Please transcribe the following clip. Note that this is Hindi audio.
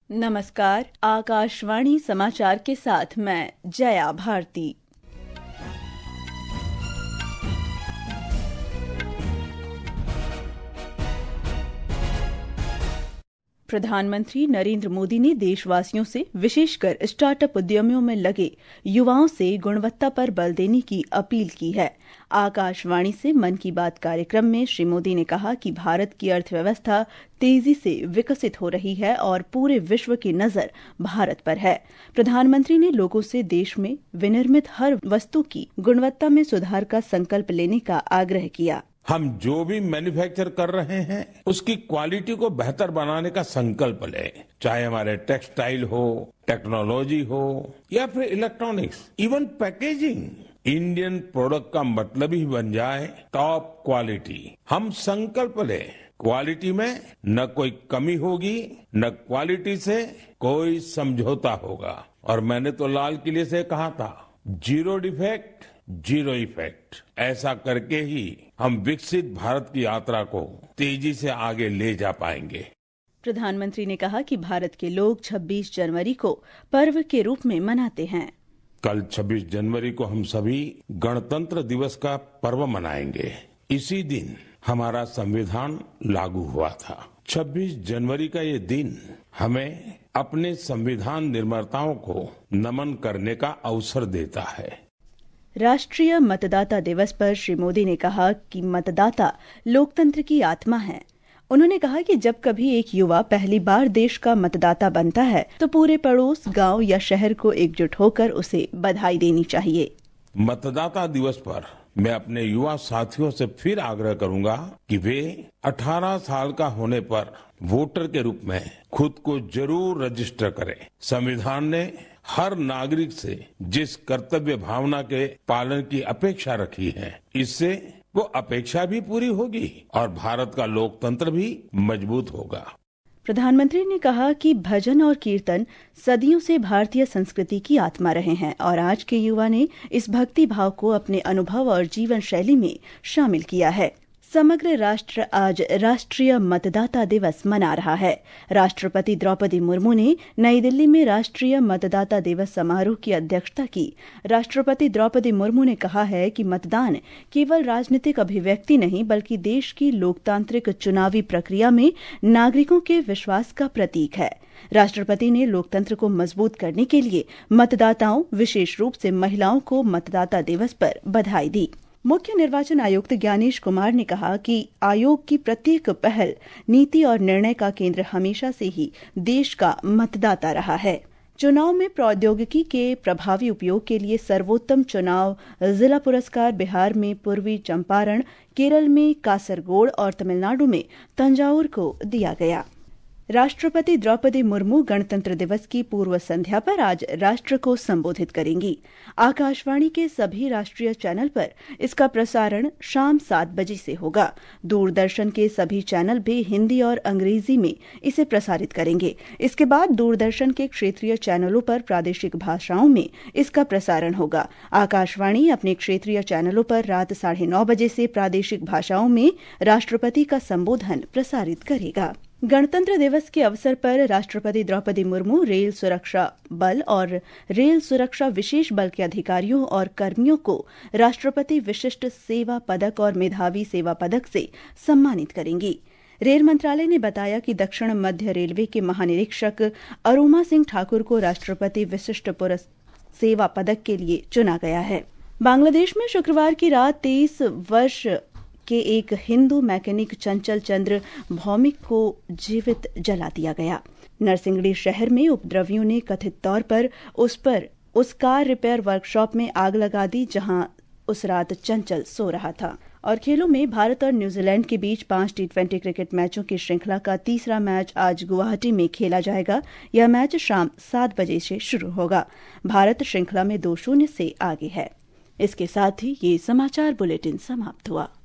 नमस्कार, आकाशवाणी समाचार के साथ मैं जया भारती। प्रधानमंत्री नरेंद्र मोदी ने देशवासियों से, विशेषकर स्टार्टअप उद्यमियों में लगे युवाओं से गुणवत्ता पर बल देने की अपील की है। आकाशवाणी से मन की बात कार्यक्रम में श्री मोदी ने कहा कि भारत की अर्थव्यवस्था तेजी से विकसित हो रही है और पूरे विश्व की नजर भारत पर है। प्रधानमंत्री ने लोगों से देश में विनिर्मित हर वस्तु की गुणवत्ता में सुधार का संकल्प लेने का आग्रह किया। हम जो भी मैन्युफैक्चर कर रहे हैं उसकी क्वालिटी को बेहतर बनाने का संकल्प लें, चाहे हमारे टेक्सटाइल हो, टेक्नोलॉजी हो या फिर electronics, even packaging. Indian product का मतलब ही बन जाए टॉप क्वालिटी। हम संकल्प लें, क्वालिटी में न कोई कमी होगी, न क्वालिटी से कोई समझौता होगा। और मैंने तो लाल किले से कहा था, जीरो डिफेक्ट जीरो इफेक्ट। ऐसा करके ही हम विकसित भारत की यात्रा को तेजी से आगे ले जा पाएंगे। प्रधानमंत्री ने कहा कि भारत के लोग 26 जनवरी को पर्व के रूप में मनाते हैं। कल 26 जनवरी को हम सभी गणतंत्र दिवस का पर्व मनाएंगे। इसी दिन हमारा संविधान लागू हुआ था। 26 जनवरी का ये दिन हमें अपने संविधान निर्माताओं को नमन करने का अवसर देता है। राष्ट्रीय मतदाता दिवस पर श्री मोदी ने कहा कि मतदाता लोकतंत्र की आत्मा है। उन्होंने कहा कि जब कभी एक युवा पहली बार देश का मतदाता बनता है तो पूरे पड़ोस, गांव या शहर को एकजुट होकर उसे बधाई देनी चाहिए। मतदाता दिवस पर मैं अपने युवा साथियों से फिर आग्रह करूंगा कि वे 18 साल का होने पर वोटर के रूप में खुद को जरूर रजिस्टर करें। संविधान ने हर नागरिक से जिस कर्तव्य भावना के पालन की अपेक्षा रखी है, इससे वो अपेक्षा भी पूरी होगी और भारत का लोकतंत्र भी मजबूत होगा। प्रधानमंत्री ने कहा कि भजन और कीर्तन सदियों से भारतीय संस्कृति की आत्मा रहे हैं और आज के युवा ने इस भक्ति भाव को अपने अनुभव और जीवन शैली में शामिल किया है। समग्र राष्ट्र आज राष्ट्रीय मतदाता दिवस मना रहा है। राष्ट्रपति द्रौपदी मुर्मू ने नई दिल्ली में राष्ट्रीय मतदाता दिवस समारोह की अध्यक्षता की। राष्ट्रपति द्रौपदी मुर्मू ने कहा है कि मतदान केवल राजनीतिक अभिव्यक्ति नहीं बल्कि देश की लोकतांत्रिक चुनावी प्रक्रिया में नागरिकों के विश्वास का प्रतीक है। राष्ट्रपति ने लोकतंत्र को मजबूत करने के लिए मतदाताओं, विशेष रूप से महिलाओं को मतदाता दिवस पर बधाई दी। मुख्य निर्वाचन आयुक्त ज्ञानेश कुमार ने कहा कि आयोग की प्रत्येक पहल, नीति और निर्णय का केंद्र हमेशा से ही देश का मतदाता रहा है। चुनाव में प्रौद्योगिकी के प्रभावी उपयोग के लिए सर्वोत्तम चुनाव जिला पुरस्कार बिहार में पूर्वी चंपारण, केरल में कासरगोड और तमिलनाडु में तंजावुर को दिया गया। राष्ट्रपति द्रौपदी मुर्मू गणतंत्र दिवस की पूर्व संध्या पर आज राष्ट्र को संबोधित करेंगी। आकाशवाणी के सभी राष्ट्रीय चैनल पर इसका प्रसारण शाम 7 बजे से होगा। दूरदर्शन के सभी चैनल भी हिंदी और अंग्रेजी में इसे प्रसारित करेंगे। इसके बाद दूरदर्शन के क्षेत्रीय चैनलों पर प्रादेशिक भाषाओं में इसका प्रसारण होगा। आकाशवाणी अपने क्षेत्रीय चैनलों पर रात 9:30 बजे से प्रादेशिक भाषाओं में राष्ट्रपति का संबोधन प्रसारित करेगा। गणतंत्र दिवस के अवसर पर राष्ट्रपति द्रौपदी मुर्मू रेल सुरक्षा बल और रेल सुरक्षा विशेष बल के अधिकारियों और कर्मियों को राष्ट्रपति विशिष्ट सेवा पदक और मेधावी सेवा पदक से सम्मानित करेंगी। रेल मंत्रालय ने बताया कि दक्षिण मध्य रेलवे के महानिरीक्षक अरोमा सिंह ठाकुर को राष्ट्रपति विशिष्ट सेवा पदक के लिए चुना गया है। बांग्लादेश में शुक्रवार की रात 23 वर्ष के एक हिंदू मैकेनिक चंचल चंद्र भौमिक को जीवित जला दिया गया। नरसिंगड़ी शहर में उपद्रवियों ने कथित तौर पर उस कार रिपेयर वर्कशॉप में आग लगा दी जहां उस रात चंचल सो रहा था। और खेलों में भारत और न्यूजीलैंड के बीच 5 टी20 क्रिकेट मैचों की श्रृंखला का तीसरा मैच आज गुवाहाटी में खेला जाएगा। यह मैच शाम 7 बजे से शुरू होगा। भारत श्रृंखला में 2-0 से आगे है। इसके साथ ही ये समाचार बुलेटिन समाप्त हुआ।